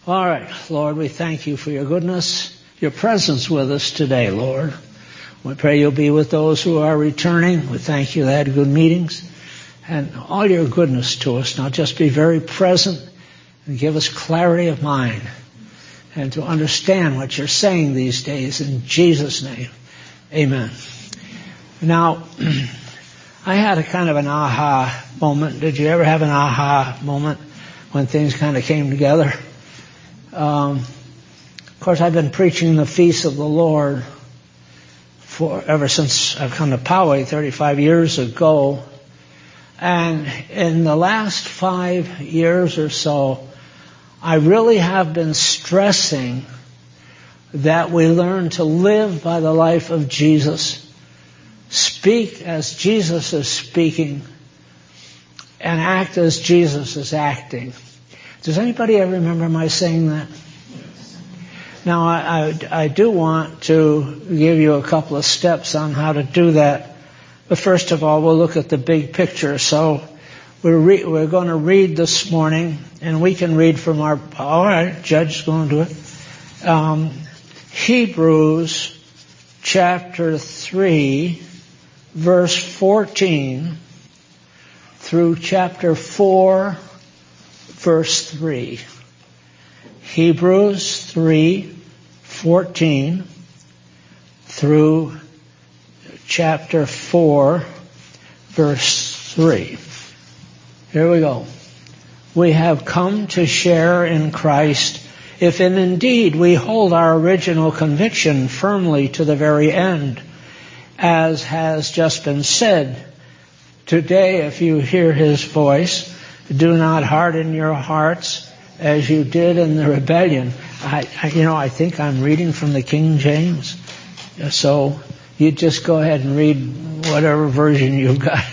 All right, Lord, we thank you for your goodness, your presence with us today, Lord. We pray you'll be with those who are returning. We thank you they had good meetings and all your goodness to us. Now just be very present and give us clarity of mind and to understand what you're saying these days in Jesus' name. Amen. Now, I had a kind of an aha moment. Did you ever have an aha moment when things kind of came together? Of course, I've been preaching the feast of the Lord ever since I've come to Poway 35 years ago. And in the last 5 years or so, I really have been stressing that we learn to live by the life of Jesus, speak as Jesus is speaking, and act as Jesus is acting. Does anybody ever remember my saying that? Now, I do want to give you a couple of steps on how to do that. But first of all, we'll look at the big picture. So we're going to read this morning, and we can read from all right, Judge is going to do it. Hebrews chapter 3, verse 14 through chapter 4, verse 3. Hebrews 3:14 through chapter 4, verse 3. Here we go. We have come to share in Christ if indeed we hold our original conviction firmly to the very end. As has just been said, today if you hear his voice, do not harden your hearts as you did in the rebellion. I think I'm reading from the King James. So you just go ahead and read whatever version you've got.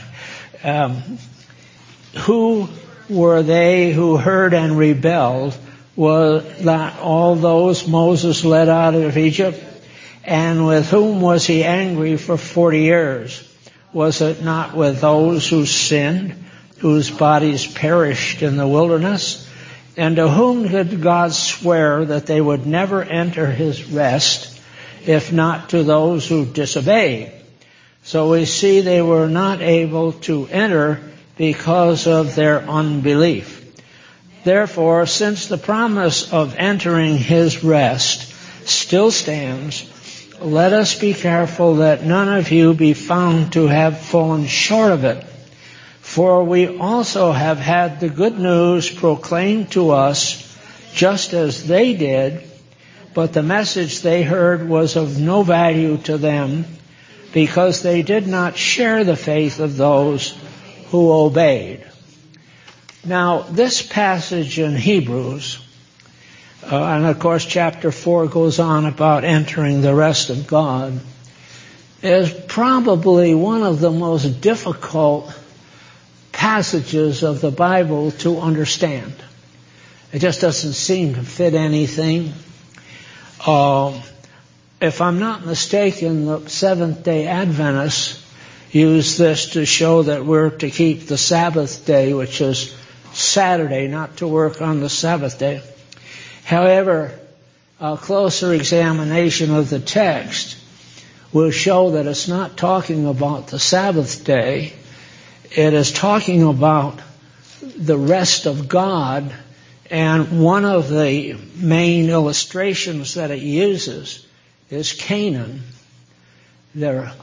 Who were they who heard and rebelled? Were not all those Moses led out of Egypt? And with whom was he angry for 40 years? Was it not with those who sinned, whose bodies perished in the wilderness? And to whom did God swear that they would never enter his rest, if not to those who disobeyed? So we see they were not able to enter because of their unbelief. Therefore, since the promise of entering his rest still stands, let us be careful that none of you be found to have fallen short of it. For we also have had the good news proclaimed to us just as they did, but the message they heard was of no value to them because they did not share the faith of those who obeyed. Now, this passage in Hebrews, and of course chapter 4 goes on about entering the rest of God, is probably one of the most difficult passages of the Bible to understand. It just doesn't seem to fit anything. If I'm not mistaken, the Seventh-day Adventists use this to show that we're to keep the Sabbath day, which is Saturday, not to work on the Sabbath day. However, a closer examination of the text will show that it's not talking about the Sabbath day. It is talking about the rest of God, and one of the main illustrations that it uses is Canaan. The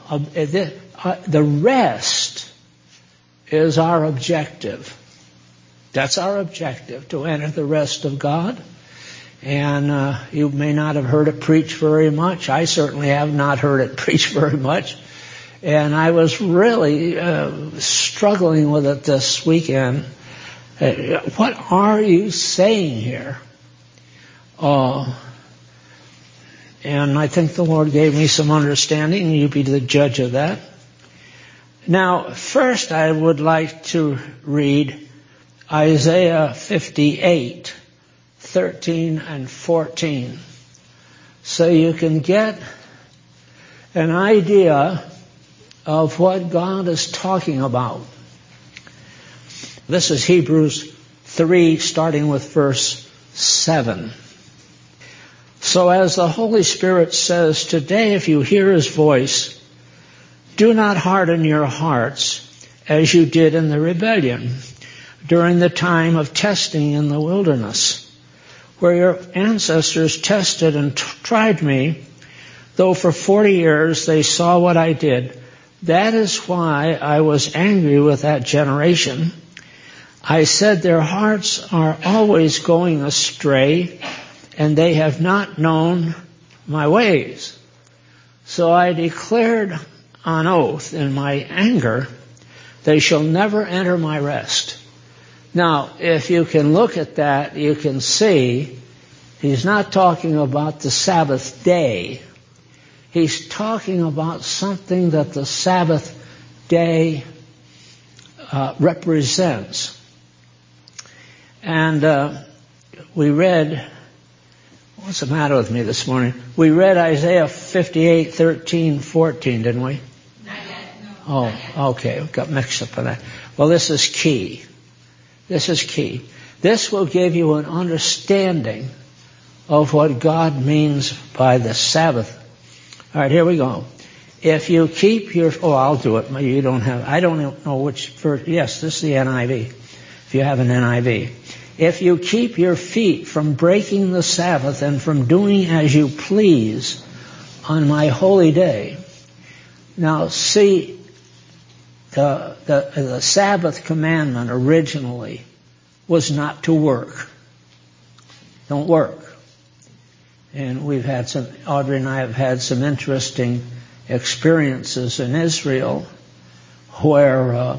rest is our objective. That's our objective, to enter the rest of God. And you may not have heard it preached very much. I certainly have not heard it preached very much. And I was really struggling with it this weekend. What are you saying here? And I think the Lord gave me some understanding. You be the judge of that. Now, first I would like to read Isaiah 58, 13 and 14. So you can get an idea of what God is talking about. This is Hebrews 3, starting with verse 7. So as the Holy Spirit says, today if you hear His voice, do not harden your hearts as you did in the rebellion during the time of testing in the wilderness, where your ancestors tested and tried me, though for 40 years they saw what I did. That is why I was angry with that generation. I said their hearts are always going astray, and they have not known my ways. So I declared on oath in my anger, they shall never enter my rest. Now, if you can look at that, you can see he's not talking about the Sabbath day. He's talking about something that the Sabbath day represents. And we read, what's the matter with me this morning? We read Isaiah 58, 13, 14, didn't we? Not yet. No. Oh, okay. We got mixed up on that. Well, this is key. This is key. This will give you an understanding of what God means by the Sabbath. All right, here we go. If you keep your... Oh, I'll do it. You don't have... I don't know which verse... Yes, this is the NIV. If you have an NIV. If you keep your feet from breaking the Sabbath and from doing as you please on my holy day. Now, see, the Sabbath commandment originally was not to work. Don't work. And Audrey and I have had some interesting experiences in Israel where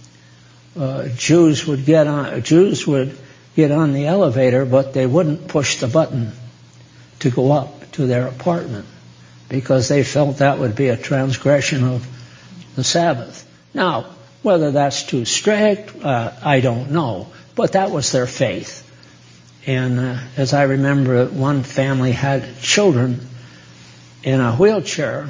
Jews would get on the elevator, but they wouldn't push the button to go up to their apartment because they felt that would be a transgression of the Sabbath. Now, whether that's too strict, I don't know, but that was their faith. And as I remember, one family had children in a wheelchair.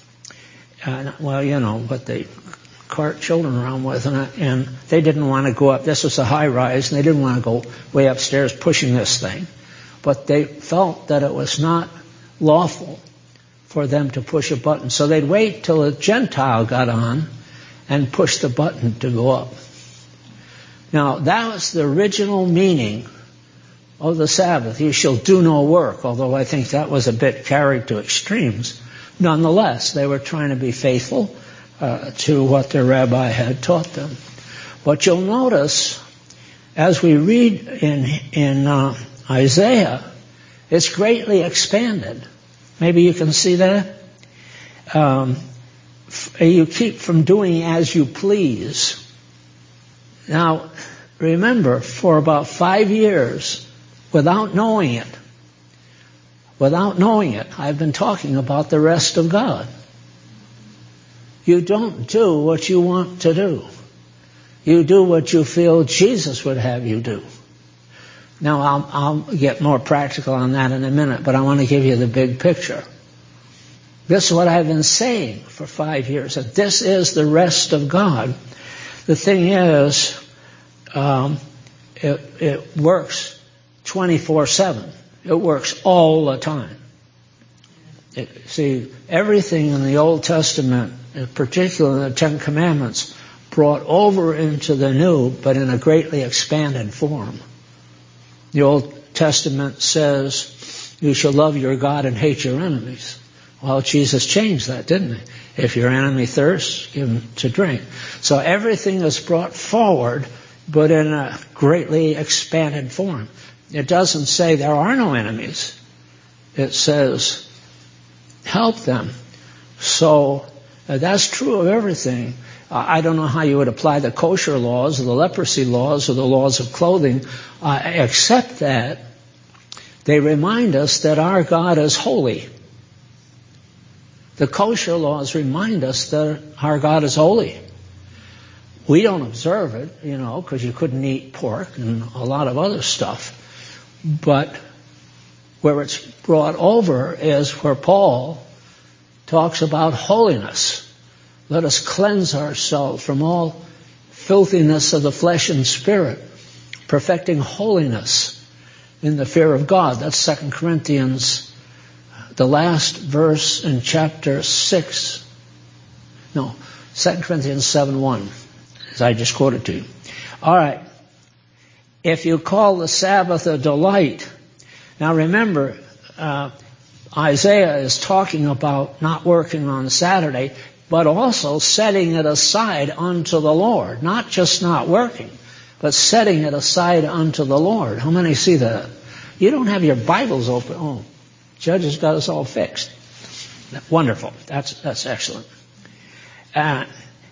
But they cart children around with, and they didn't want to go up. This was a high rise, and they didn't want to go way upstairs pushing this thing. But they felt that it was not lawful for them to push a button. So they'd wait till a Gentile got on and push the button to go up. Now, that was the original meaning of the Sabbath. You shall do no work, although I think that was a bit carried to extremes. Nonetheless, they were trying to be faithful to what their rabbi had taught them. But you'll notice, as we read in Isaiah, it's greatly expanded. Maybe you can see that. You keep from doing as you please. Now, remember, for about 5 years, without knowing it, I've been talking about the rest of God. You don't do what you want to do. You do what you feel Jesus would have you do. Now, I'll get more practical on that in a minute, but I want to give you the big picture. This is what I've been saying for 5 years, that this is the rest of God. The thing is, it works 24/7. It works all the time. See, everything in the Old Testament, particularly the Ten Commandments, brought over into the New, but in a greatly expanded form. The Old Testament says, you shall love your God and hate your enemies. Well, Jesus changed that, didn't he? If your enemy thirsts, give him to drink. So everything is brought forward, but in a greatly expanded form. It doesn't say there are no enemies. It says, help them. So that's true of everything. I don't know how you would apply the kosher laws or the leprosy laws or the laws of clothing, except that they remind us that our God is holy. The kosher laws remind us that our God is holy. We don't observe it, because you couldn't eat pork and a lot of other stuff. But where it's brought over is where Paul talks about holiness. Let us cleanse ourselves from all filthiness of the flesh and spirit, perfecting holiness in the fear of God. That's 2 Corinthians, the last verse in chapter 6. No, 2 Corinthians 7:1, as I just quoted to you. All right. If you call the Sabbath a delight. Now remember, Isaiah is talking about not working on Saturday, but also setting it aside unto the Lord. Not just not working, but setting it aside unto the Lord. How many see that? You don't have your Bibles open. Oh, Judge has got us all fixed. Wonderful. That's excellent. And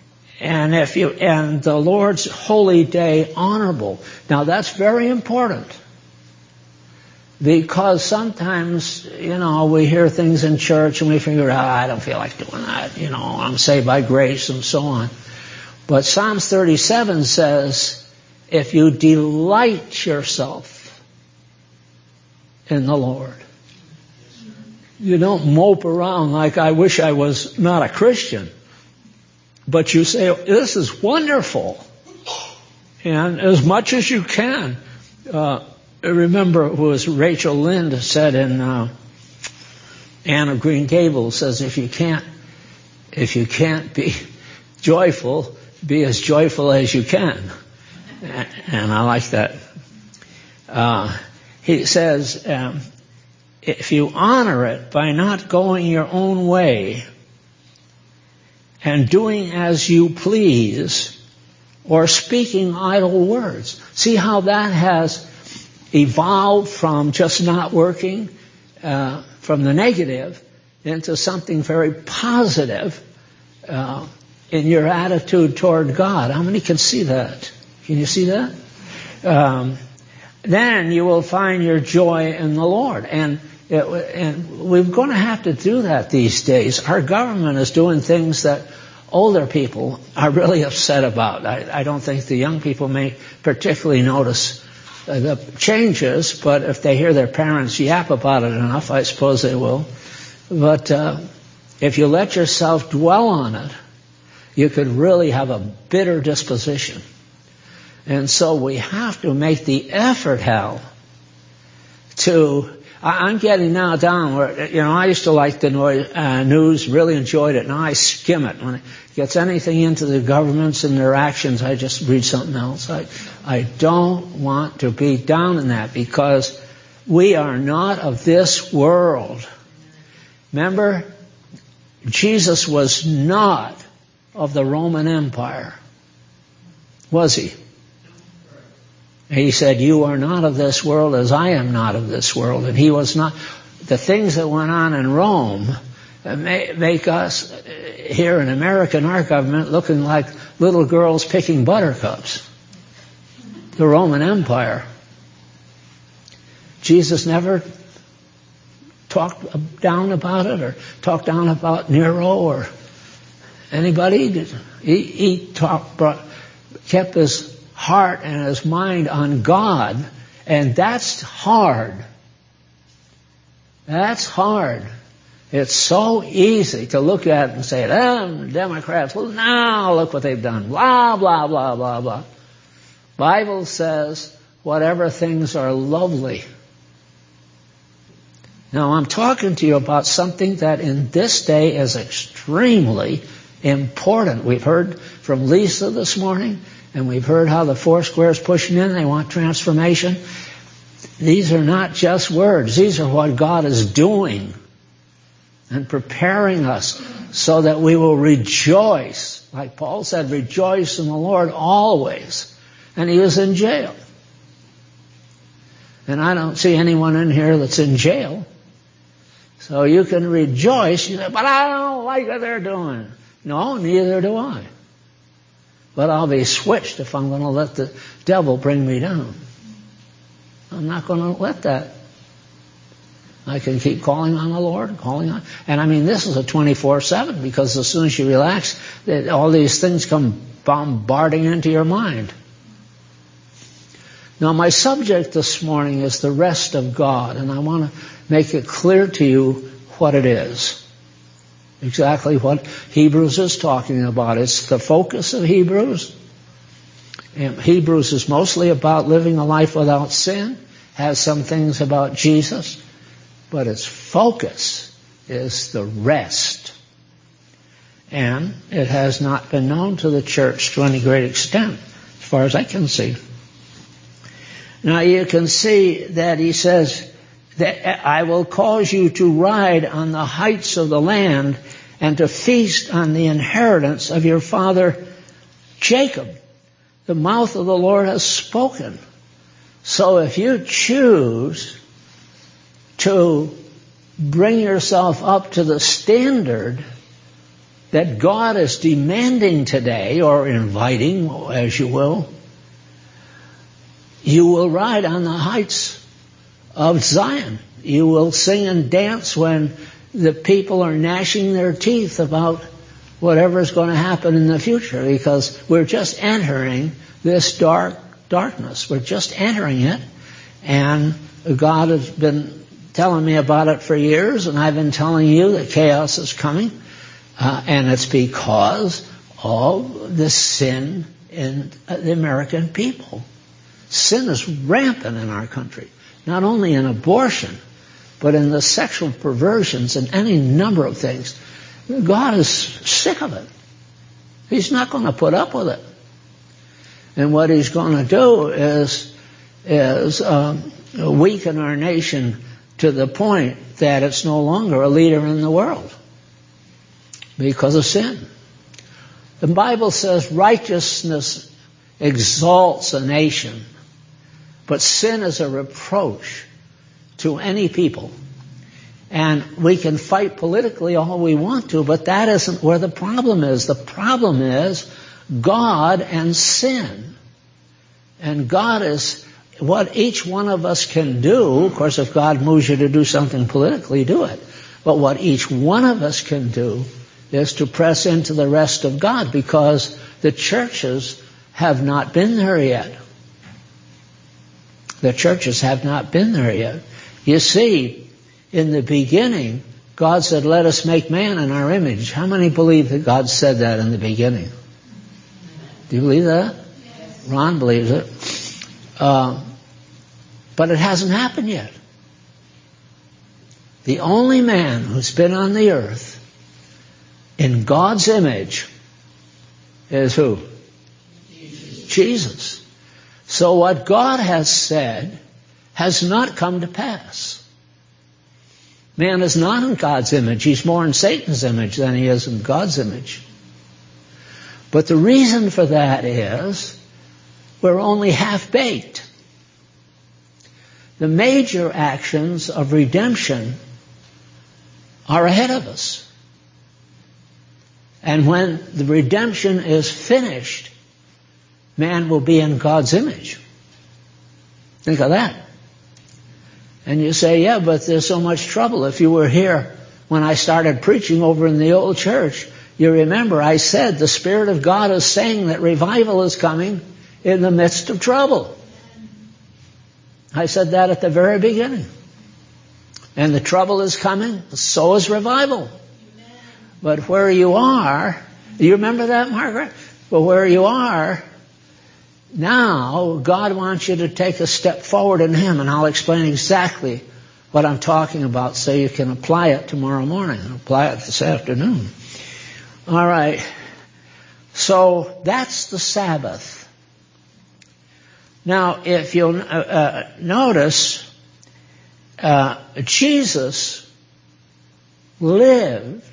the Lord's holy day honorable. Now that's very important. Because sometimes, we hear things in church and we figure, I don't feel like doing that. I'm saved by grace and so on. But Psalms 37 says, if you delight yourself in the Lord, you don't mope around like I wish I was not a Christian. But you say, this is wonderful. And as much as you can, I remember it was Rachel Lynde said in Anne of Green Gables, says if you can't be joyful, be as joyful as you can. And I like that. He says, if you honor it by not going your own way and doing as you please or speaking idle words. See how that has evolved from just not working, from the negative, into something very positive in your attitude toward God. How many can see that? Can you see that? Then you will find your joy in the Lord. And we're going to have to do that these days. Our government is doing things that older people are really upset about. I don't think the young people may particularly notice the changes, but if they hear their parents yap about it enough, I suppose they will. But if you let yourself dwell on it, you could really have a bitter disposition. And so we have to make the effort, Hal, to... I'm getting now down where, I used to like the news, really enjoyed it. Now I skim it. When it gets anything into the governments and their actions, I just read something else. I don't want to be down in that because we are not of this world. Remember, Jesus was not of the Roman Empire, was he? He said, you are not of this world as I am not of this world. And he was not. The things that went on in Rome make us here in America and our government looking like little girls picking buttercups. The Roman Empire. Jesus never talked down about it or talked down about Nero or anybody. He kept his heart and his mind on God, and that's hard. That's hard. It's so easy to look at it and say, Democrats, well, now look what they've done. Blah, blah, blah, blah, blah. Bible says, whatever things are lovely. Now, I'm talking to you about something that in this day is extremely important. We've heard from Lisa this morning, and we've heard how the Foursquare is pushing in. They want transformation. These are not just words. These are what God is doing and preparing us so that we will rejoice. Like Paul said, rejoice in the Lord always. And he was in jail. And I don't see anyone in here that's in jail. So you can rejoice. You say, but I don't like what they're doing. No, neither do I. But I'll be switched if I'm going to let the devil bring me down. I'm not going to let that. I can keep calling on the Lord, and I mean, this is a 24/7 because as soon as you relax, all these things come bombarding into your mind. Now, my subject this morning is the rest of God, and I want to make it clear to you what it is. Exactly what Hebrews is talking about. It's the focus of Hebrews. And Hebrews is mostly about living a life without sin has some things about Jesus, but its focus is the rest. And it has not been known to the church to any great extent, as far as I can see. Now you can see that he says that I will cause you to ride on the heights of the land and to feast on the inheritance of your father Jacob. The mouth of the Lord has spoken. So if you choose to bring yourself up to the standard that God is demanding today, or inviting, as you will ride on the heights of Zion. You will sing and dance when the people are gnashing their teeth about whatever is going to happen in the future, because we're just entering this darkness. We're just entering it, and God has been telling me about it for years, and I've been telling you that chaos is coming, and it's because of the sin in the American people. Sin is rampant in our country, not only in abortion, but in the sexual perversions and any number of things. God is sick of it. He's not going to put up with it. And what he's going to do is weaken our nation to the point that it's no longer a leader in the world because of sin. The Bible says righteousness exalts a nation, but sin is a reproach to any people. And we can fight politically all we want to, but that isn't where the problem is. The problem is God and sin. And God is what each one of us can do. Of course, if God moves you to do something politically, do it. But what each one of us can do is to press into the rest of God, because the churches have not been there yet. The churches have not been there yet. You see, in the beginning, God said, let us make man in our image. How many believe that God said that in the beginning? Do you believe that? Yes. Ron believes it. But it hasn't happened yet. The only man who's been on the earth in God's image is who? Jesus. So what God has said has not come to pass. Man is not in God's image. He's more in Satan's image than he is in God's image. But the reason for that is we're only half-baked. The major actions of redemption are ahead of us. And when the redemption is finished, man will be in God's image. Think of that. And you say, yeah, but there's so much trouble. If you were here when I started preaching over in the old church, you remember I said the Spirit of God is saying that revival is coming in the midst of trouble. I said that at the very beginning. And the trouble is coming, so is revival. But where you are, you remember that, Margaret? But where you are, now God wants you to take a step forward in Him, and I'll explain exactly what I'm talking about so you can apply it tomorrow morning and apply it this afternoon. All right. So that's the Sabbath. Now, if you'll notice, Jesus lives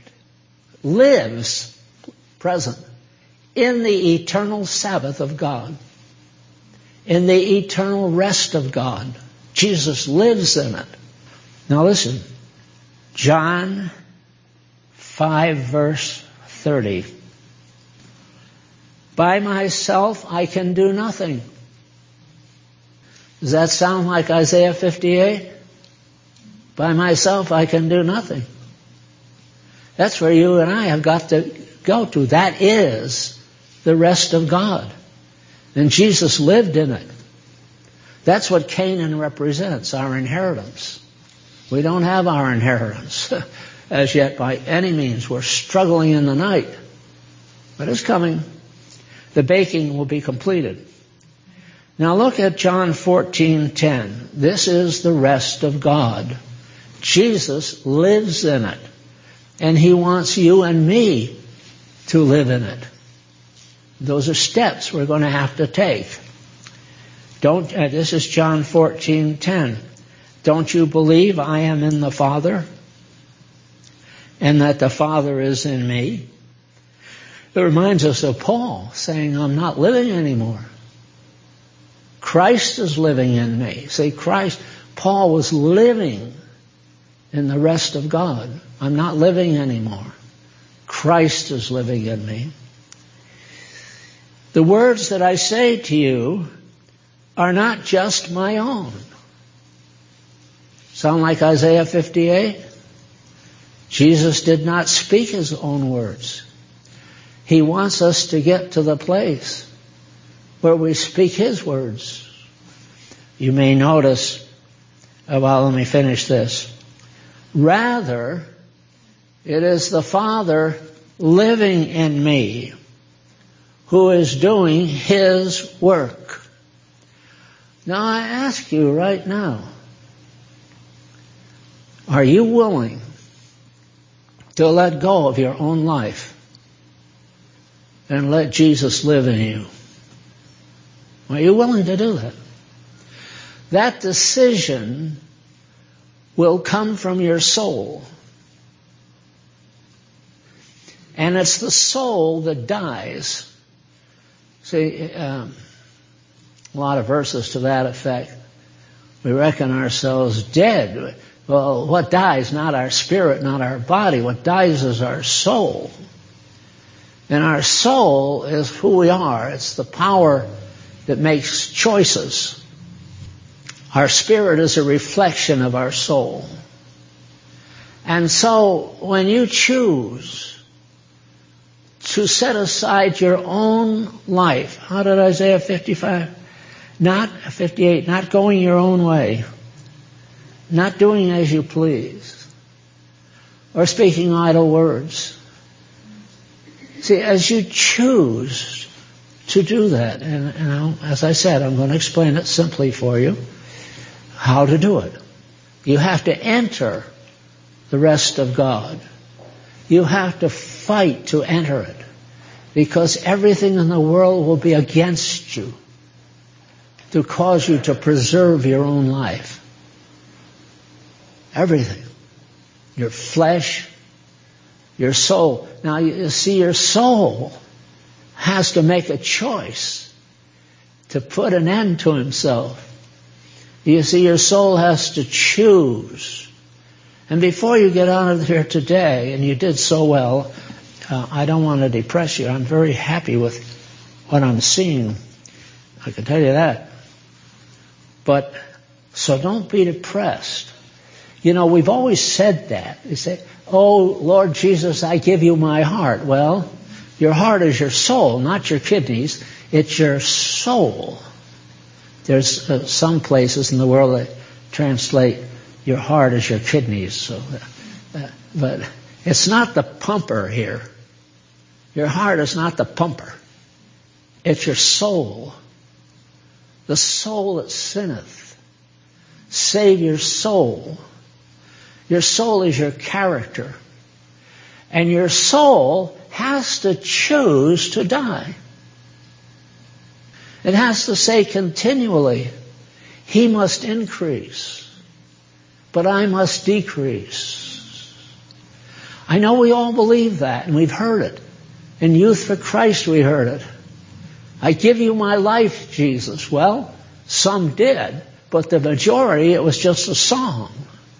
present in the eternal Sabbath of God, in the eternal rest of God. Jesus lives in it. Now listen, John 5 verse 30. By myself I can do nothing. Does that sound like Isaiah 58? By myself I can do nothing. That's where you and I have got to go to. That is the rest of God. And Jesus lived in it. That's what Canaan represents, our inheritance. We don't have our inheritance as yet by any means. We're struggling in the night. But it's coming. The baking will be completed. Now look at John 14:10. This is the rest of God. Jesus lives in it, and he wants you and me to live in it. Those are steps we're going to have to take. This is John 14:10. Don't you believe I am in the Father, and that the Father is in me? It reminds us of Paul saying, I'm not living anymore. Christ is living in me. See, Paul was living in the rest of God. I'm not living anymore. Christ is living in me. The words that I say to you are not just my own. Sound like Isaiah 58? Jesus did not speak his own words. He wants us to get to the place where we speak his words. You may notice, let me finish this. Rather, it is the Father living in me who is doing his work. Now I ask you right now, are you willing to let go of your own life and let Jesus live in you? Are you willing to do that? That decision will come from your soul. And it's the soul that dies. See, a lot of verses to that effect. We reckon ourselves dead. Well, what dies? Not our spirit, not our body. What dies is our soul. And our soul is who we are. It's the power that makes choices. Our spirit is a reflection of our soul. And so when you choose to set aside your own life, how did Isaiah 58, not going your own way, not doing as you please, or speaking idle words. See, as you choose to do that, and as I said, I'm going to explain it simply for you, how to do it. You have to enter the rest of God. You have to fight to enter it, because everything in the world will be against you to cause you to preserve your own life. Everything. Your flesh, your soul. Now, you see, your soul has to make a choice to put an end to himself. You see, your soul has to choose. And before you get out of here today, and you did so well, I don't want to depress you. I'm very happy with what I'm seeing. I can tell you that. But, so don't be depressed. You know, we've always said that. We say, oh, Lord Jesus, I give you my heart. Well, your heart is your soul, not your kidneys. It's your soul. There's some places in the world that translate your heart as your kidneys. So, but it's not the pumper here. Your heart is not the pumper. It's your soul. The soul that sinneth. Save your soul. Your soul is your character. And your soul has to choose to die. It has to say continually, he must increase, but I must decrease. I know we all believe that, and we've heard it. In Youth for Christ we heard it. I give you my life, Jesus. Well, some did, but the majority, it was just a song.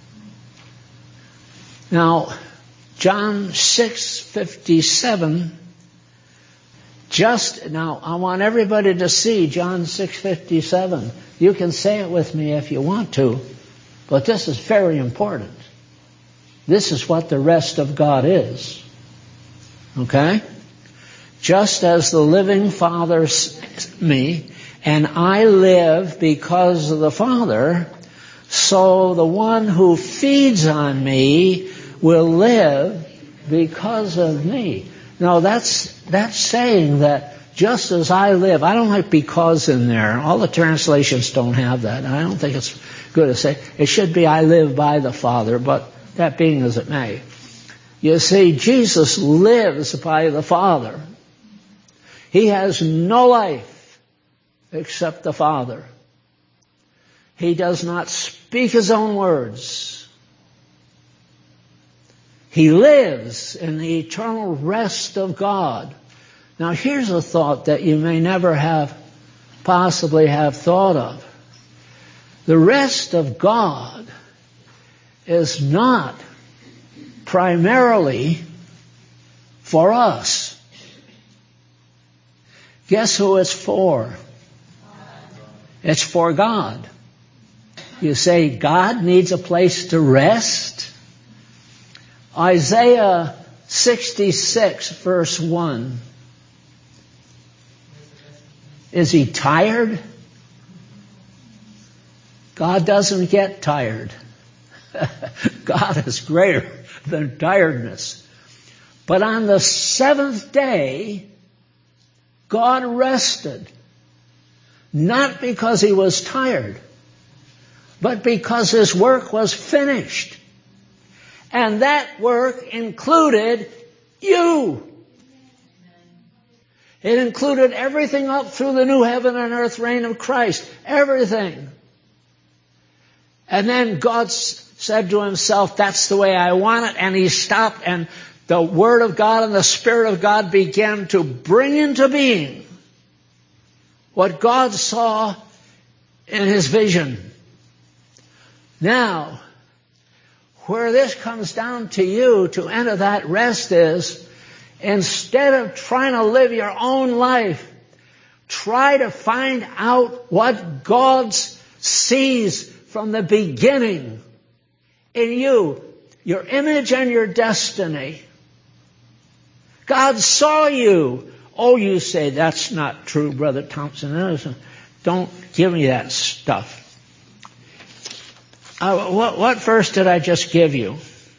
Now, John 6:57, now I want everybody to see John 6:57. You can say it with me if you want to, but this is very important. This is what the rest of God is. Okay? Just as the living Father me, and I live because of the Father, so the one who feeds on me will live because of me. Now that's saying that just as I live. I don't like because in there. All the translations don't have that. I don't think it's good to say. It should be I live by the Father, but that being as it may. You see, Jesus lives by the Father. He has no life except the Father. He does not speak his own words. He lives in the eternal rest of God. Now here's a thought that you may never possibly have thought of. The rest of God is not primarily for us. Guess who it's for? It's for God. You say God needs a place to rest? Isaiah 66 verse 1. Is he tired? God doesn't get tired. God is greater than tiredness. But on the seventh day, God rested. Not because he was tired, but because his work was finished. And that work included you. It included everything up through the new heaven and earth reign of Christ. Everything. And then God said to himself, that's the way I want it. And he stopped, and the Word of God and the Spirit of God began to bring into being what God saw in his vision. Now, where this comes down to you to enter that rest is, instead of trying to live your own life, try to find out what God sees from the beginning in you, your image and your destiny. God saw you. Oh, you say, that's not true, Brother Thompson. Don't give me that stuff. What verse did I just give you?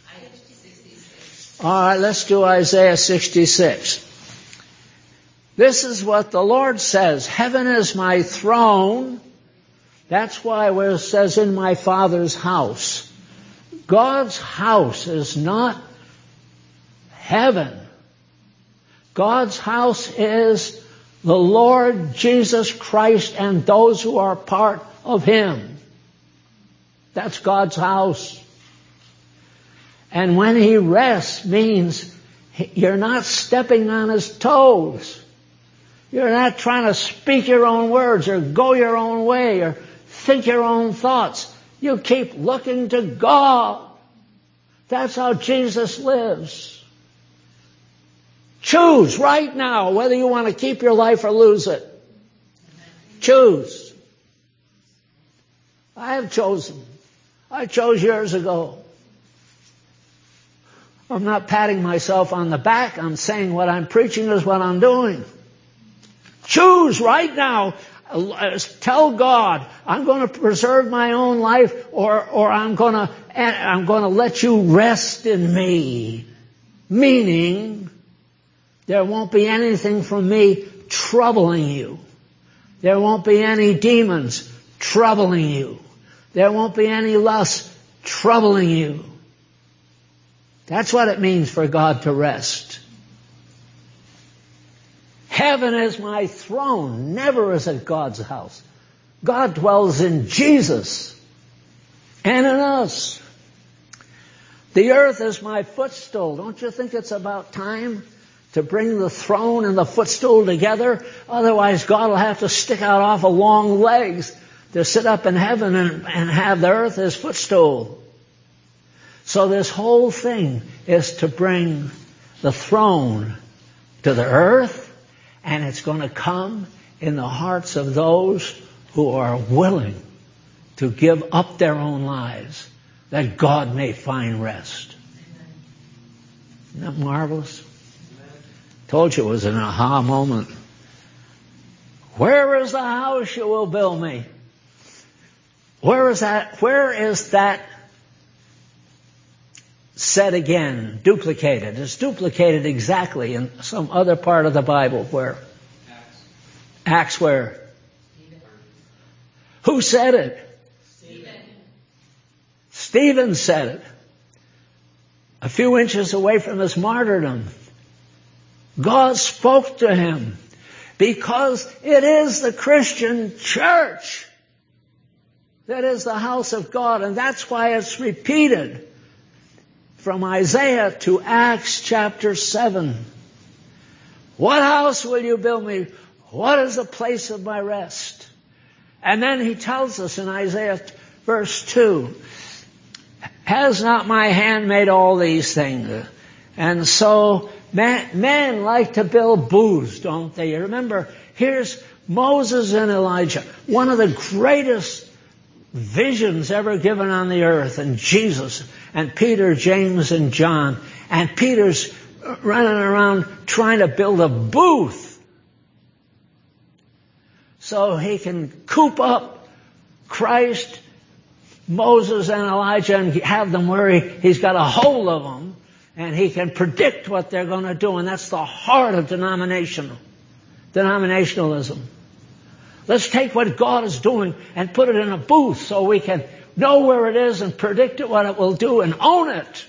All right, let's do Isaiah 66. This is what the Lord says. Heaven is my throne. That's why where it says in my Father's house. God's house is not heaven. God's house is the Lord Jesus Christ and those who are part of him. That's God's house. And when he rests means you're not stepping on his toes. You're not trying to speak your own words or go your own way or think your own thoughts. You keep looking to God. That's how Jesus lives. Choose right now whether you want to keep your life or lose it. Choose. I have chosen. I chose years ago. I'm not patting myself on the back. I'm saying what I'm preaching is what I'm doing. Choose right now. Tell God, I'm going to preserve my own life, or I'm going to let you rest in me. Meaning, there won't be anything from me troubling you. There won't be any demons troubling you. There won't be any lust troubling you. That's what it means for God to rest. Heaven is my throne. Never is it God's house. God dwells in Jesus and in us. The earth is my footstool. Don't you think it's about time to bring the throne and the footstool together? Otherwise, God will have to stick out awful long legs to sit up in heaven and have the earth his footstool. So this whole thing is to bring the throne to the earth, and it's going to come in the hearts of those who are willing to give up their own lives that God may find rest. Isn't that marvelous? Told you it was an aha moment. Where is the house you will build me? Where is that? Where is that said again, duplicated? It's duplicated exactly in some other part of the Bible where? Acts where? Who said it? Stephen said it. A few inches away from his martyrdom. God spoke to him because it is the Christian church that is the house of God, and that's why it's repeated from Isaiah to Acts chapter 7. What house will you build me? What is the place of my rest? And then he tells us in Isaiah verse 2, has not my hand made all these things? And so men like to build booths, don't they? You remember, here's Moses and Elijah, one of the greatest visions ever given on the earth, and Jesus and Peter, James, and John. And Peter's running around trying to build a booth so he can coop up Christ, Moses, and Elijah and have them where he's got a hold of them, and he can predict what they're going to do. And that's the heart of denominationalism. Let's take what God is doing and put it in a booth so we can know where it is and predict it, what it will do, and own it.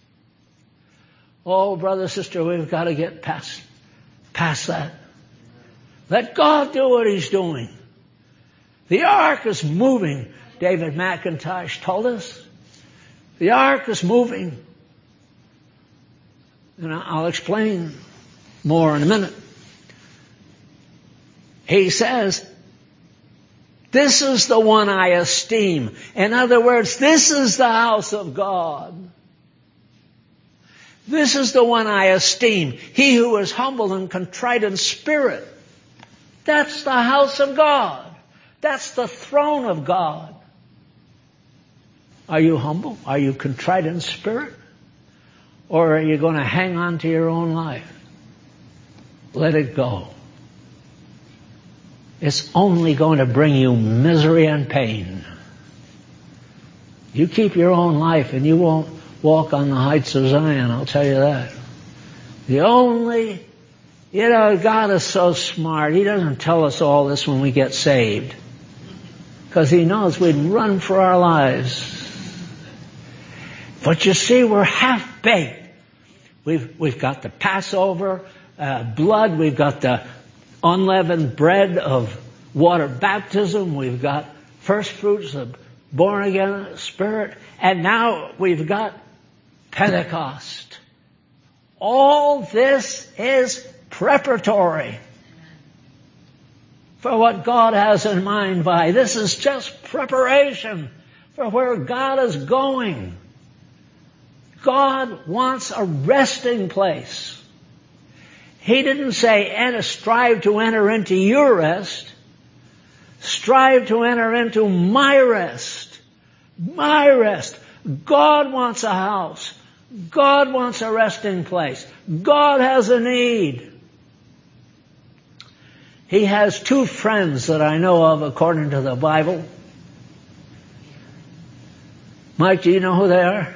Oh, brother, sister, we've got to get past that. Let God do what he's doing. The ark is moving, David McIntosh told us. The ark is moving. And I'll explain more in a minute. He says, this is the one I esteem. In other words, this is the house of God. This is the one I esteem. He who is humble and contrite in spirit. That's the house of God. That's the throne of God. Are you humble? Are you contrite in spirit? Or are you going to hang on to your own life? Let it go. It's only going to bring you misery and pain. You keep your own life and you won't walk on the heights of Zion, I'll tell you that. God is so smart. He doesn't tell us all this when we get saved, because he knows we'd run for our lives. But you see, we're half-baked. We've got the Passover blood. We've got the unleavened bread of water baptism. We've got first fruits of born again spirit. And now we've got Pentecost. All this is preparatory for what God has in mind by. This is just preparation for where God is going. God wants a resting place. He didn't say, strive to enter into your rest. Strive to enter into my rest. My rest. God wants a house. God wants a resting place. God has a need. He has two friends that I know of according to the Bible. Mike, do you know who they are?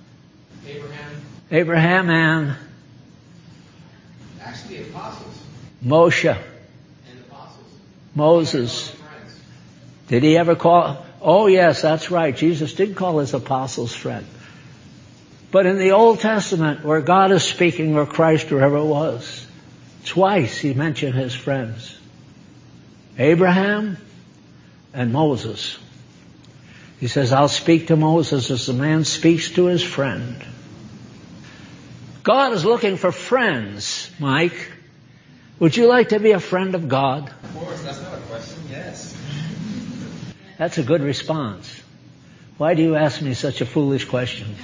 Abraham and actually apostles. Moshe. And apostles. Moses. Did he ever call? Oh yes, that's right. Jesus did call his apostles friend. But in the Old Testament, where God is speaking, or Christ, or whoever it was, twice he mentioned his friends. Abraham and Moses. He says, I'll speak to Moses as a man speaks to his friend. God is looking for friends, Mike. Would you like to be a friend of God? Of course, that's not a question, yes. That's a good response. Why do you ask me such a foolish question?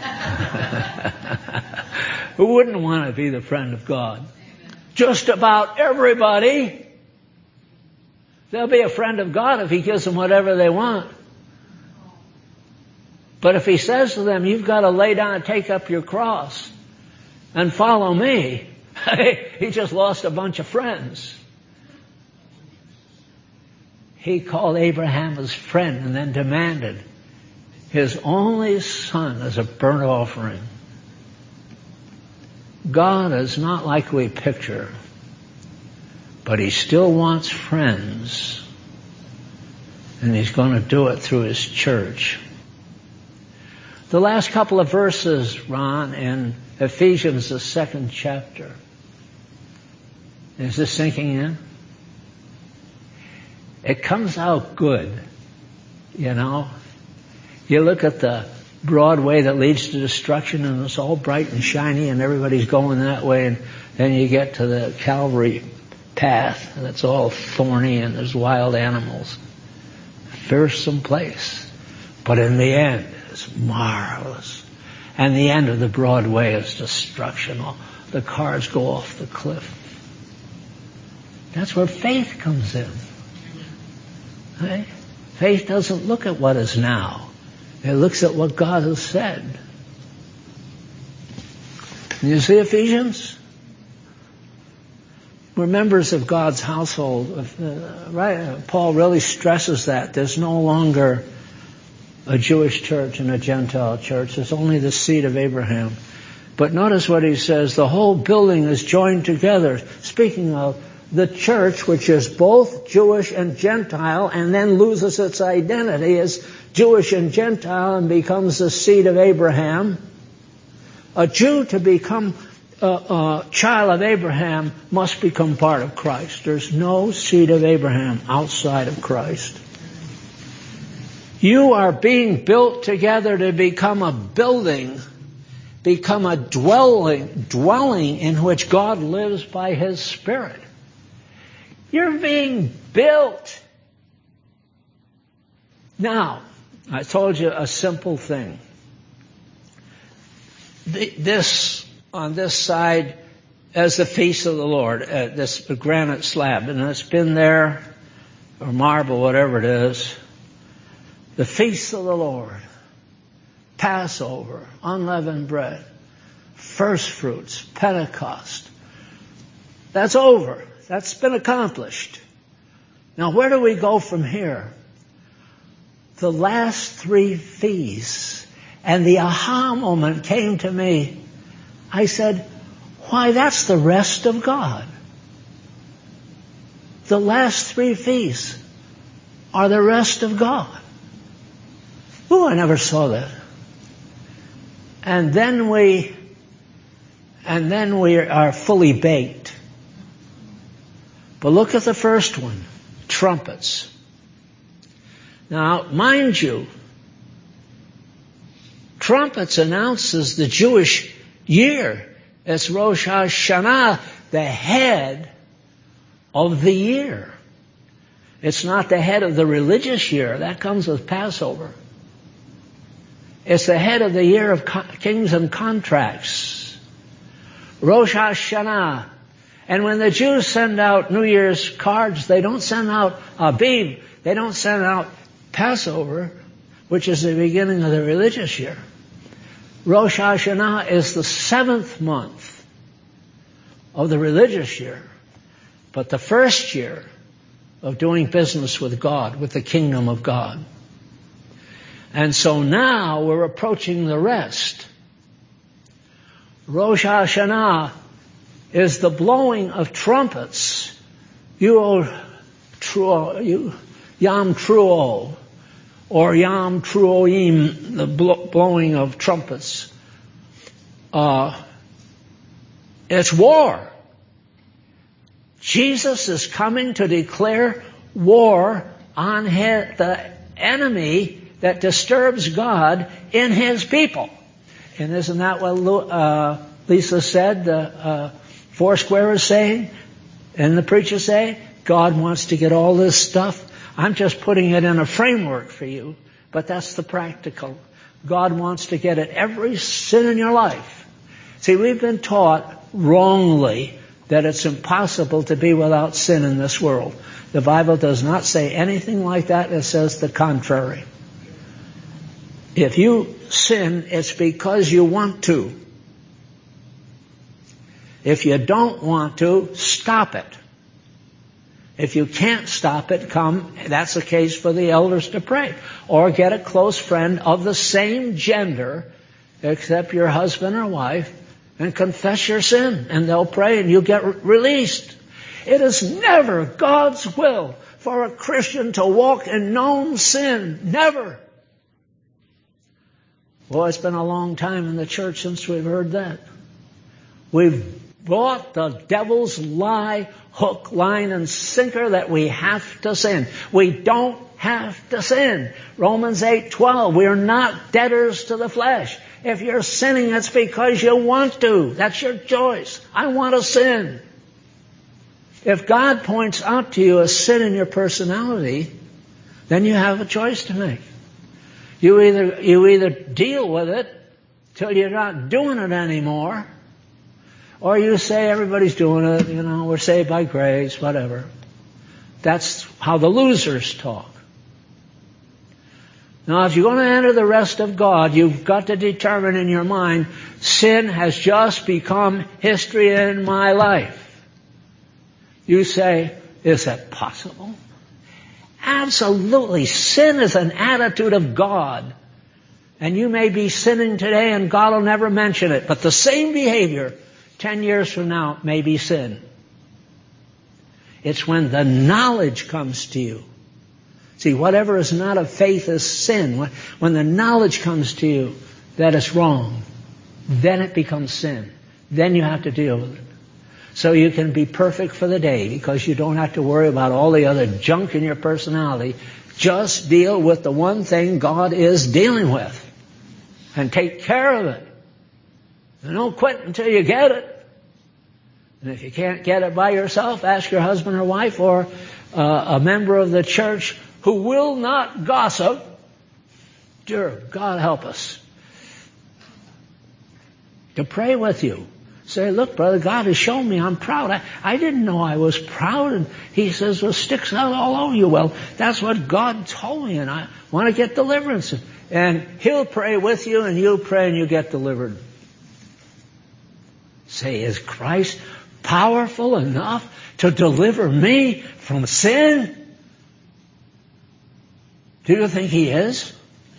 Who wouldn't want to be the friend of God? Just about everybody. They'll be a friend of God if he gives them whatever they want. But if he says to them, you've got to lay down and take up your cross and follow me, he just lost a bunch of friends. He called Abraham his friend and then demanded his only son as a burnt offering. God is not like we picture. But he still wants friends. And he's going to do it through his church. The last couple of verses, Ron, in Ephesians, the 2nd chapter. Is this sinking in? It comes out good, you know. You look at the broad way that leads to destruction, and it's all bright and shiny, and everybody's going that way, and then you get to the Calvary path, and it's all thorny, and there's wild animals. Fearsome place. But in the end, it's marvelous. And the end of the broad way is destruction. The cars go off the cliff. That's where faith comes in. Right? Faith doesn't look at what is now. It looks at what God has said. You see Ephesians? We're members of God's household. Right? Paul really stresses that. There's no longer a Jewish church and a Gentile church. There's only the seed of Abraham. But notice what he says. The whole building is joined together. Speaking of the church, which is both Jewish and Gentile, and then loses its identity as Jewish and Gentile and becomes the seed of Abraham. A Jew, to become a child of Abraham, must become part of Christ. There's no seed of Abraham outside of Christ. You are being built together to become a building, become a dwelling in which God lives by His Spirit. You're being built. Now, I told you a simple thing. This, on this side, as the feast of the Lord, this granite slab, and it's been there, or marble, whatever it is. The feast of the Lord, Passover, unleavened bread, first fruits, Pentecost. That's over. That's been accomplished. Now, where do we go from here? The last three feasts. And the aha moment came to me. I said, why, that's the rest of God. The last three feasts are the rest of God. Ooh, I never saw that. And then we are fully baked. But look at the first one, trumpets. Now, mind you, trumpets announces the Jewish year. It's Rosh Hashanah, the head of the year. It's not the head of the religious year. That comes with Passover. It's the head of the year of kings and contracts. Rosh Hashanah. And when the Jews send out New Year's cards, they don't send out Abib. They don't send out Passover, which is the beginning of the religious year. Rosh Hashanah is the 7th month of the religious year, but the first year of doing business with God, with the kingdom of God. And so now we're approaching the rest. Rosh Hashanah is the blowing of trumpets. Yom Truo, or Yom Truoim, the blowing of trumpets. It's war. Jesus is coming to declare war on the enemy that disturbs God in His people. And isn't that what Lisa said, Foursquare is saying, and the preacher saying? God wants to get all this stuff. I'm just putting it in a framework for you, but that's the practical. God wants to get at every sin in your life. See, we've been taught wrongly that it's impossible to be without sin in this world. The Bible does not say anything like that. It says the contrary. If you sin, it's because you want to. If you don't want to, stop it. If you can't stop it, that's the case for the elders to pray. Or get a close friend of the same gender, except your husband or wife, and confess your sin. And they'll pray and you'll get released. It is never God's will for a Christian to walk in known sin. Never. Well, it's been a long time in the church since we've heard that. We've bought the devil's lie, hook, line, and sinker that we have to sin. We don't have to sin. Romans 8:12, we are not debtors to the flesh. If you're sinning, it's because you want to. That's your choice. I want to sin. If God points out to you a sin in your personality, then you have a choice to make. You either deal with it till you're not doing it anymore, or you say everybody's doing it, we're saved by grace, whatever. That's how the losers talk. Now, if you're going to enter the rest of God, you've got to determine in your mind, sin has just become history in my life. You say, is that possible? Absolutely. Sin is an attitude of God. And you may be sinning today and God will never mention it. But the same behavior 10 years from now may be sin. It's when the knowledge comes to you. See, whatever is not of faith is sin. When the knowledge comes to you that it's wrong, then it becomes sin. Then you have to deal with it. So you can be perfect for the day because you don't have to worry about all the other junk in your personality. Just deal with the one thing God is dealing with and take care of it. And don't quit until you get it. And if you can't get it by yourself, ask your husband or wife or a member of the church who will not gossip. Dear God, help us. To pray with you. Say, look, brother, God has shown me I'm proud. I didn't know I was proud. And he says, well, sticks out all over you. Well, that's what God told me, and I want to get deliverance. And he'll pray with you, and you pray, and you get delivered. Say, is Christ powerful enough to deliver me from sin? Do you think he is?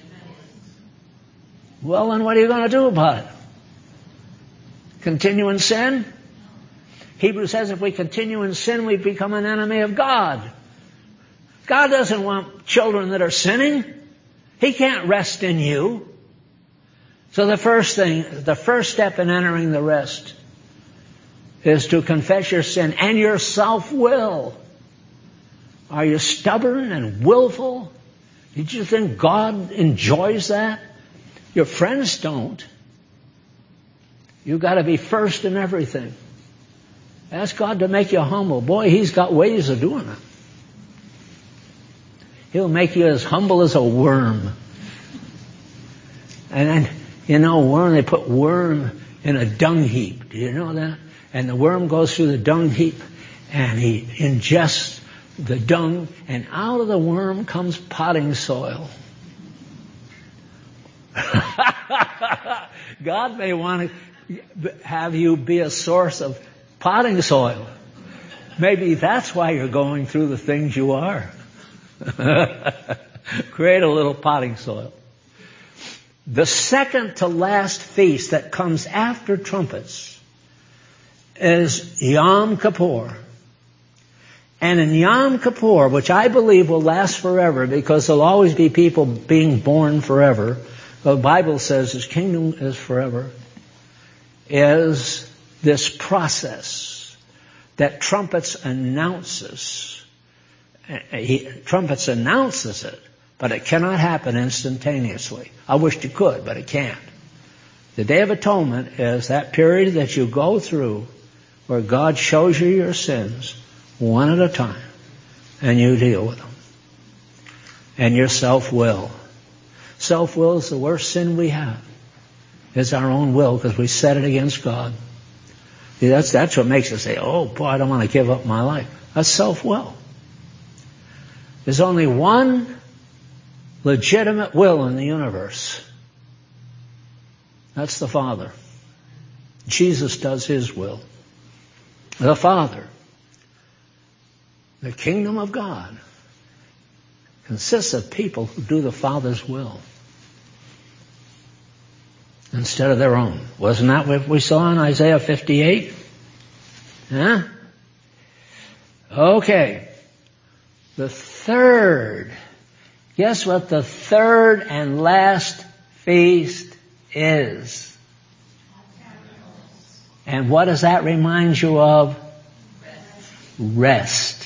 Well, then what are you going to do about it? Continue in sin? Hebrews says if we continue in sin, we become an enemy of God. God doesn't want children that are sinning. He can't rest in you. So the first step in entering the rest is to confess your sin and your self-will. Are you stubborn and willful? Did you think God enjoys that? Your friends don't. You've got to be first in everything. Ask God to make you humble. Boy, He's got ways of doing it. He'll make you as humble as a worm. And then, worm, they put worm in a dung heap. Do you know that? And the worm goes through the dung heap and he ingests the dung, and out of the worm comes potting soil. God may want to have you be a source of potting soil. Maybe that's why you're going through the things you are. Create a little potting soil. The second to last feast that comes after trumpets is Yom Kippur. And in Yom Kippur, which I believe will last forever because there'll always be people being born forever, the Bible says His kingdom is forever, is this process that trumpets announces. Trumpets announces it, but it cannot happen instantaneously. I wished it could, but it can't. The Day of Atonement is that period that you go through where God shows you your sins one at a time, and you deal with them. And your self-will. Self-will is the worst sin we have. It's our own will because we set it against God. See, that's what makes us say, oh boy, I don't want to give up my life. That's self-will. There's only one legitimate will in the universe. That's the Father. Jesus does His will. The Father. The kingdom of God consists of people who do the Father's will instead of their own. Wasn't that what we saw in Isaiah 58? Huh? Okay. The third. Guess what the third and last feast is? And what does that remind you of? Rest.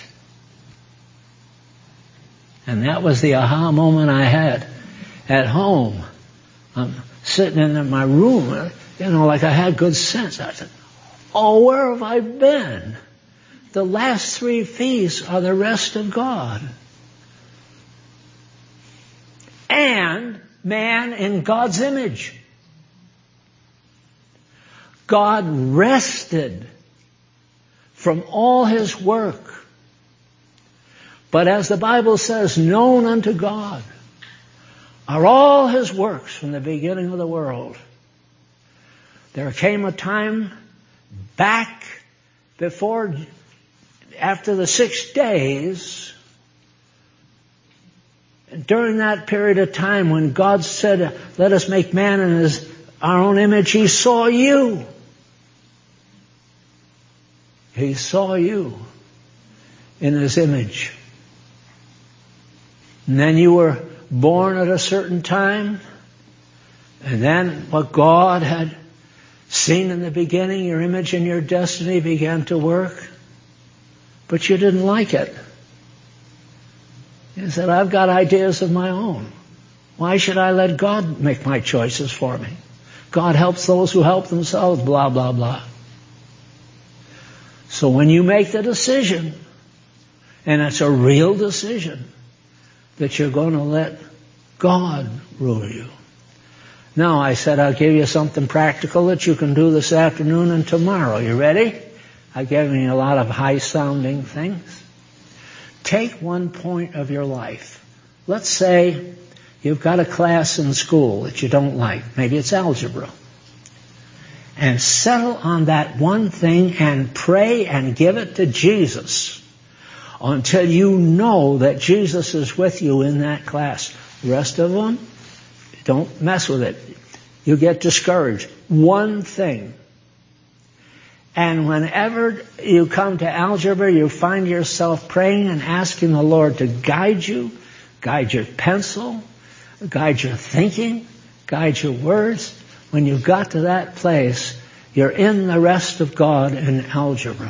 And that was the aha moment I had at home. I'm sitting in my room, like I had good sense. I said, oh, where have I been? The last three feasts are the rest of God. And man in God's image. God rested from all his work. But as the Bible says, known unto God are all his works from the beginning of the world. There came a time back after the 6 days, during that period of time when God said, let us make man in our own image, he saw you. He saw you in his image. And then you were born at a certain time. And then what God had seen in the beginning, your image and your destiny began to work. But you didn't like it. You said, I've got ideas of my own. Why should I let God make my choices for me? God helps those who help themselves, blah, blah, blah. So when you make the decision, and it's a real decision, that you're going to let God rule you. Now, I said I'll give you something practical that you can do this afternoon and tomorrow. You ready? I've given you a lot of high-sounding things. Take one point of your life. Let's say you've got a class in school that you don't like. Maybe it's algebra. And settle on that one thing and pray and give it to Jesus until you know that Jesus is with you in that class. The rest of them, don't mess with it. You get discouraged. One thing. And whenever you come to algebra, you find yourself praying and asking the Lord to guide you, guide your pencil, guide your thinking, guide your words. When you've got to that place, you're in the rest of God in algebra.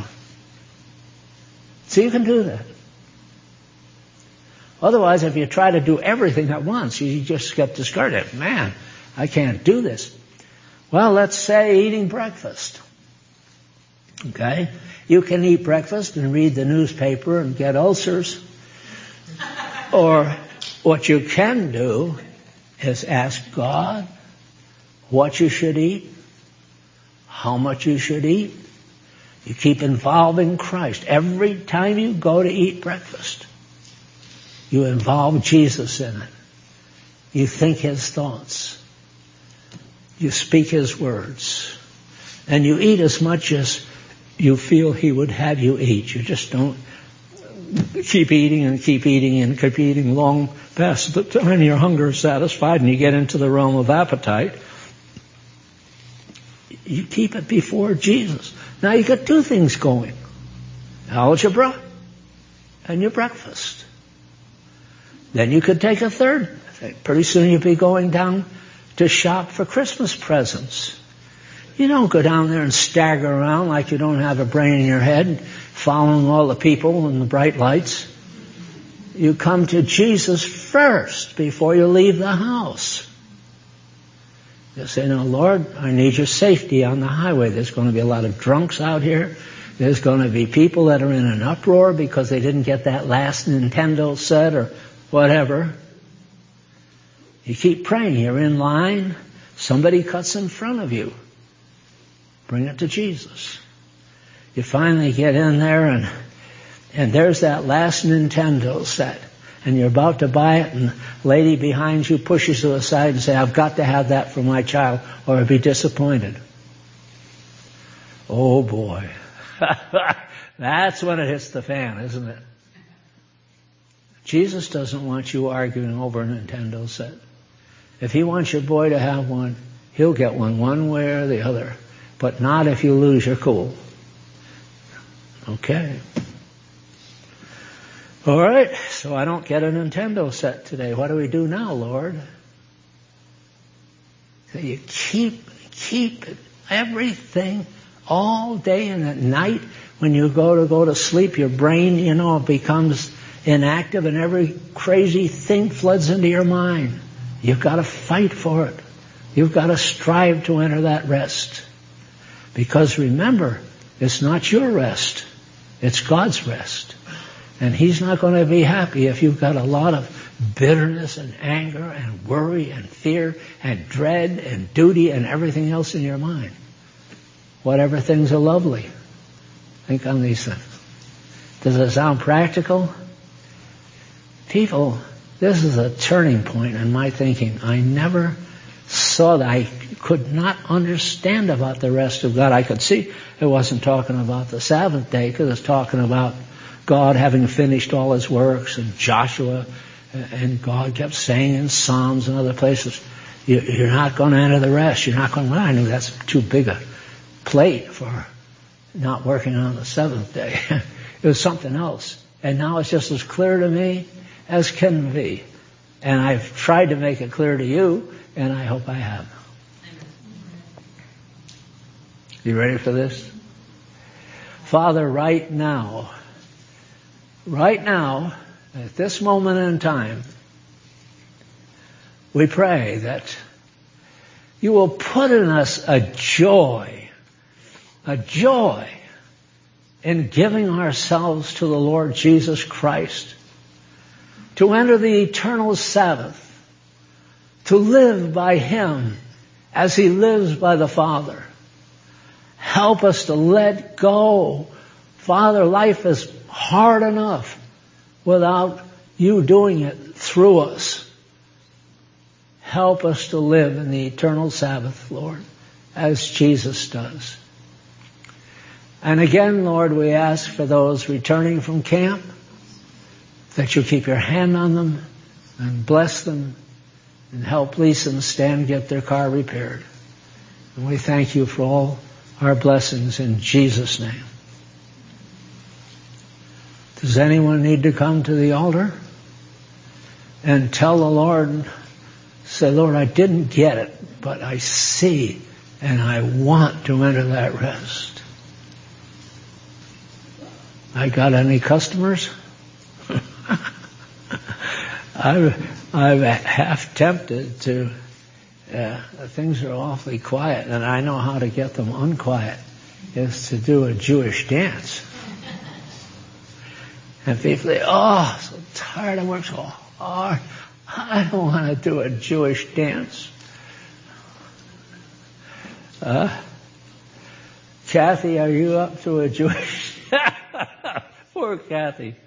So you can do that. Otherwise, if you try to do everything at once, you just get discouraged. Man, I can't do this. Well, let's say eating breakfast. Okay? You can eat breakfast and read the newspaper and get ulcers. Or what you can do is ask God what you should eat, how much you should eat. You keep involving Christ. Every time you go to eat breakfast, you involve Jesus in it. You think his thoughts. You speak his words. And you eat as much as you feel he would have you eat. You just don't keep eating and keep eating and keep eating long past the time your hunger is satisfied and you get into the realm of appetite. You keep it before Jesus. Now you got two things going. Algebra and your breakfast. Then you could take a third thing. Pretty soon you'll be going down to shop for Christmas presents. You don't go down there and stagger around like you don't have a brain in your head, following all the people and the bright lights. You come to Jesus first before you leave the house. You say, now, Lord, I need your safety on the highway. There's going to be a lot of drunks out here. There's going to be people that are in an uproar because they didn't get that last Nintendo set or whatever. You keep praying. You're in line. Somebody cuts in front of you. Bring it to Jesus. You finally get in there and there's that last Nintendo set. And you're about to buy it and the lady behind you pushes you aside and says, I've got to have that for my child or I'll be disappointed. Oh boy. That's when it hits the fan, isn't it? Jesus doesn't want you arguing over a Nintendo set. If he wants your boy to have one, he'll get one way or the other. But not if you lose your cool. Okay. All right, so I don't get a Nintendo set today. What do we do now, Lord? So you keep everything all day and at night. When you go to sleep, your brain, becomes inactive and every crazy thing floods into your mind. You've got to fight for it. You've got to strive to enter that rest. Because remember, it's not your rest. It's God's rest. And He's not going to be happy if you've got a lot of bitterness and anger and worry and fear and dread and duty and everything else in your mind. Whatever things are lovely. Think on these things. Does it sound practical? People, this is a turning point in my thinking. I never saw that. I could not understand about the rest of God. I could see it wasn't talking about the Sabbath day because it's talking about God having finished all His works, and Joshua, and God kept saying in Psalms and other places, you're not going to enter the rest. You're not going to. Well, I knew that's too big a plate for not working on the seventh day. It was something else. And now it's just as clear to me as can be. And I've tried to make it clear to you, and I hope I have. You ready for this? Father, right now, at this moment in time, we pray that You will put in us a joy in giving ourselves to the Lord Jesus Christ, to enter the eternal Sabbath, to live by Him as He lives by the Father. Help us to let go. Father, life is hard enough without You doing it through us. Help us to live in the eternal Sabbath, Lord, as Jesus does. And again, Lord, we ask for those returning from camp that You keep Your hand on them and bless them and help Lisa and Stan get their car repaired. And we thank You for all our blessings in Jesus' name. Does anyone need to come to the altar and tell the Lord, say, Lord, I didn't get it, but I see and I want to enter that rest. I got any customers? I'm half tempted to, things are awfully quiet, and I know how to get them unquiet, is to do a Jewish dance. And people say, oh, so tired, I work so hard, I don't want to do a Jewish dance. Kathy, are you up to a Jewish Poor Kathy.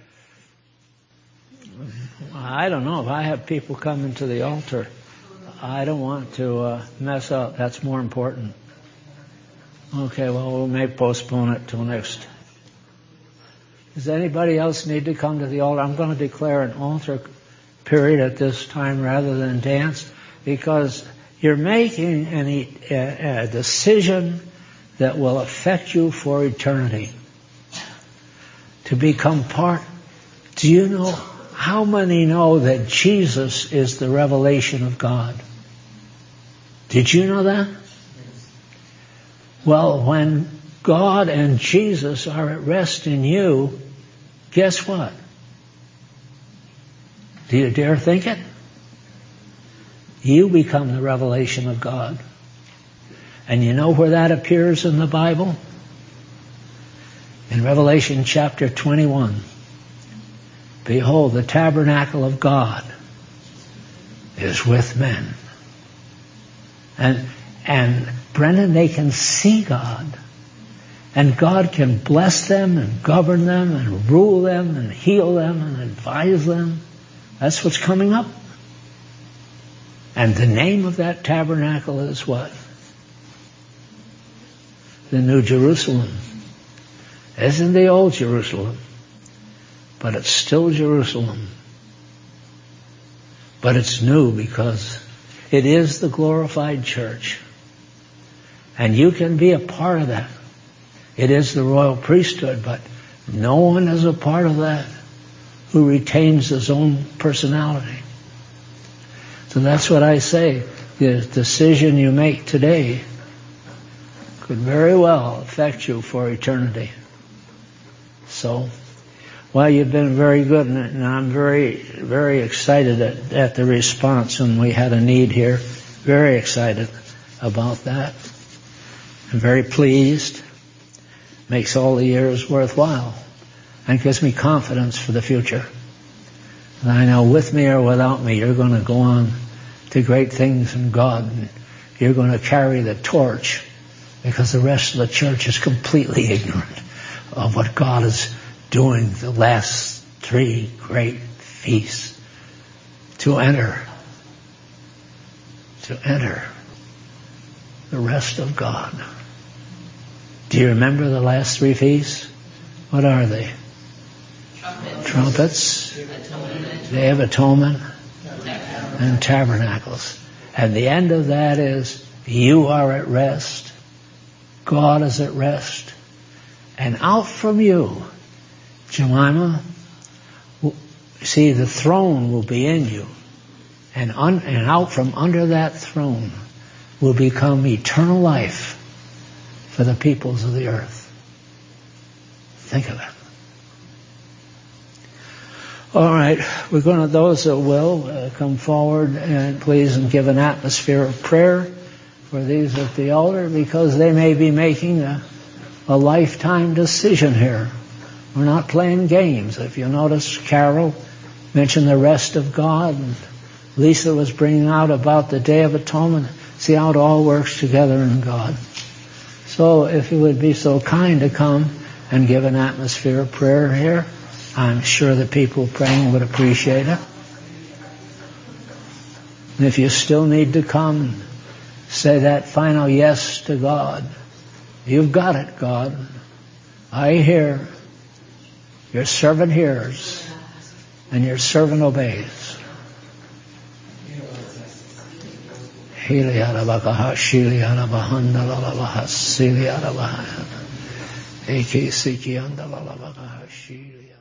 I don't know. If I have people coming to the altar, I don't want to mess up. That's more important. Okay, well, we may postpone it till next. Does anybody else need to come to the altar? I'm going to declare an altar period at this time rather than dance, because you're making a decision that will affect you for eternity. To become part. Do you know, how many know that Jesus is the revelation of God? Did you know that? Well, when God and Jesus are at rest in you, guess what? Do you dare think it? You become the revelation of God. And you know where that appears in the Bible? In Revelation chapter 21. Behold, the tabernacle of God is with men. And Brendan, they can see God. And God can bless them and govern them and rule them and heal them and advise them. That's what's coming up. And the name of that tabernacle is what? The New Jerusalem. It isn't the old Jerusalem, but it's still Jerusalem. But it's new because it is the glorified church. And you can be a part of that. It is the royal priesthood, but no one is a part of that who retains his own personality. So that's what I say. The decision you make today could very well affect you for eternity. So, well, you've been very good, and I'm very, very excited at the response when we had a need here. Very excited about that. I'm very pleased. Makes all the years worthwhile and gives me confidence for the future. And I know with me or without me, you're going to go on to great things in God, and you're going to carry the torch, because the rest of the church is completely ignorant of what God is doing the last 3 great feasts to enter the rest of God. Do you remember the last 3 feasts? What are they? Trumpets, Day of Atonement, and Tabernacles. And the end of that is, you are at rest, God is at rest, and out from you, Jemima, see, the throne will be in you, and out from under that throne will become eternal life for the peoples of the earth. Think of it. All right, we're going to, those that will, come forward and please and give an atmosphere of prayer for these at the altar, because they may be making a lifetime decision here. We're not playing games. If you notice, Carol mentioned the rest of God, and Lisa was bringing out about the Day of Atonement. See how it all works together in God. So if you would be so kind to come and give an atmosphere of prayer here, I'm sure the people praying would appreciate it. And if you still need to come, say that final yes to God. You've got it, God. I hear. Your servant hears, and your servant obeys. Eke siki andala la baka hashiri.